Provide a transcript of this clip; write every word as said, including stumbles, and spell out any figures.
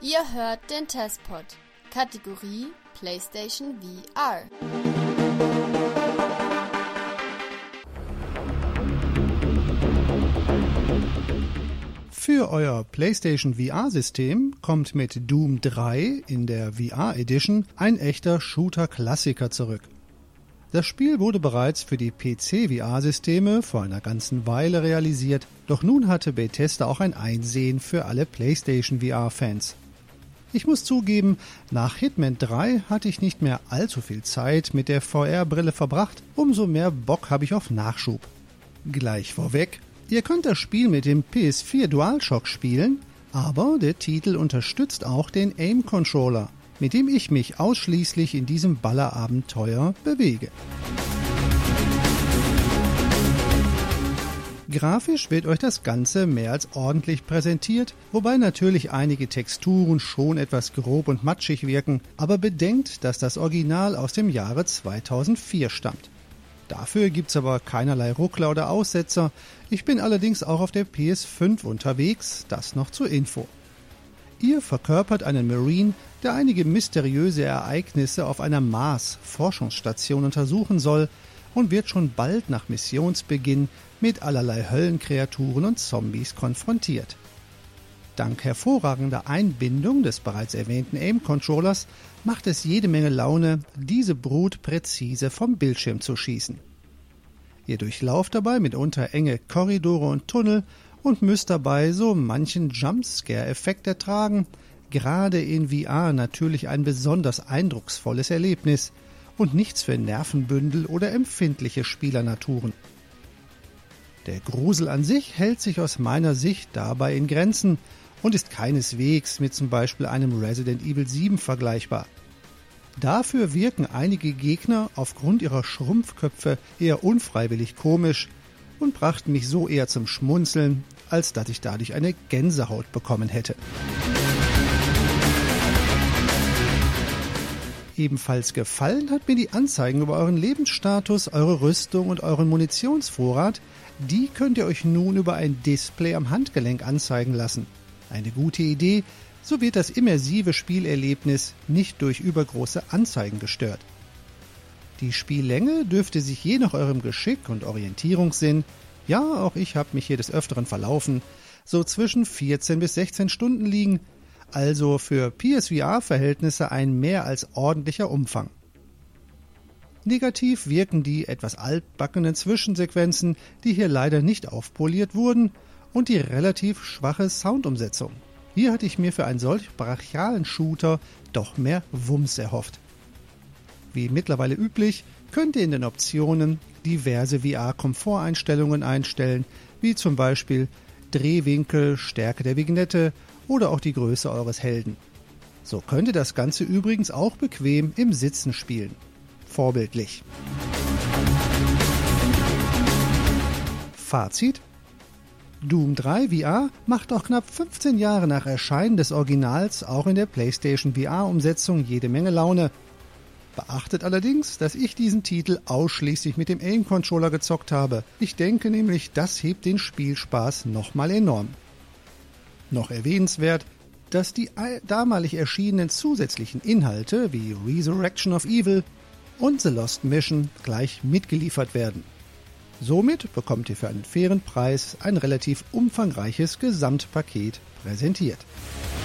Ihr hört den Testpod, Kategorie PlayStation V R. Für euer PlayStation V R-System kommt mit Doom drei in der V R Edition ein echter Shooter-Klassiker zurück. Das Spiel wurde bereits für die P C-V R-Systeme vor einer ganzen Weile realisiert, doch nun hatte Bethesda auch ein Einsehen für alle PlayStation V R-Fans. Ich muss zugeben, nach Hitman drei hatte ich nicht mehr allzu viel Zeit mit der V R-Brille verbracht, umso mehr Bock habe ich auf Nachschub. Gleich vorweg, ihr könnt das Spiel mit dem P S vier DualShock spielen, aber der Titel unterstützt auch den Aim-Controller, mit dem ich mich ausschließlich in diesem Ballerabenteuer bewege. Grafisch wird euch das Ganze mehr als ordentlich präsentiert, wobei natürlich einige Texturen schon etwas grob und matschig wirken, aber bedenkt, dass das Original aus dem Jahre zweitausendvier stammt. Dafür gibt's aber keinerlei Ruckler oder Aussetzer, ich bin allerdings auch auf der P S fünf unterwegs, das noch zur Info. Ihr verkörpert einen Marine, der einige mysteriöse Ereignisse auf einer Mars-Forschungsstation untersuchen soll und wird schon bald nach Missionsbeginn mit allerlei Höllenkreaturen und Zombies konfrontiert. Dank hervorragender Einbindung des bereits erwähnten Aim-Controllers macht es jede Menge Laune, diese Brut präzise vom Bildschirm zu schießen. Ihr durchlauft dabei mitunter enge Korridore und Tunnel und müsst dabei so manchen Jumpscare-Effekt ertragen, gerade in V R natürlich ein besonders eindrucksvolles Erlebnis und nichts für Nervenbündel oder empfindliche Spielernaturen. Der Grusel an sich hält sich aus meiner Sicht dabei in Grenzen und ist keineswegs mit zum Beispiel einem Resident Evil sieben vergleichbar. Dafür wirken einige Gegner aufgrund ihrer Schrumpfköpfe eher unfreiwillig komisch und brachten mich so eher zum Schmunzeln, als dass ich dadurch eine Gänsehaut bekommen hätte. Ebenfalls gefallen hat mir die Anzeigen über euren Lebensstatus, eure Rüstung und euren Munitionsvorrat. Die könnt ihr euch nun über ein Display am Handgelenk anzeigen lassen. Eine gute Idee, so wird das immersive Spielerlebnis nicht durch übergroße Anzeigen gestört. Die Spiellänge dürfte sich je nach eurem Geschick und Orientierungssinn, ja, auch ich habe mich hier des Öfteren verlaufen, so zwischen vierzehn bis sechzehn Stunden liegen, also für P S V R-Verhältnisse ein mehr als ordentlicher Umfang. Negativ wirken die etwas altbackenen Zwischensequenzen, die hier leider nicht aufpoliert wurden, und die relativ schwache Soundumsetzung. Hier hatte ich mir für einen solch brachialen Shooter doch mehr Wumms erhofft. Wie mittlerweile üblich, könnt ihr in den Optionen diverse V R-Komforteinstellungen einstellen, wie zum Beispiel Drehwinkel, Stärke der Vignette oder auch die Größe eures Helden. So könnt ihr das Ganze übrigens auch bequem im Sitzen spielen. Vorbildlich. Fazit: Doom drei V R macht auch knapp fünfzehn Jahre nach Erscheinen des Originals auch in der PlayStation V R-Umsetzung jede Menge Laune. Beachtet allerdings, dass ich diesen Titel ausschließlich mit dem Aim-Controller gezockt habe. Ich denke nämlich, das hebt den Spielspaß nochmal enorm. Noch erwähnenswert, dass die damalig erschienenen zusätzlichen Inhalte wie Resurrection of Evil und The Lost Mission gleich mitgeliefert werden. Somit bekommt ihr für einen fairen Preis ein relativ umfangreiches Gesamtpaket präsentiert.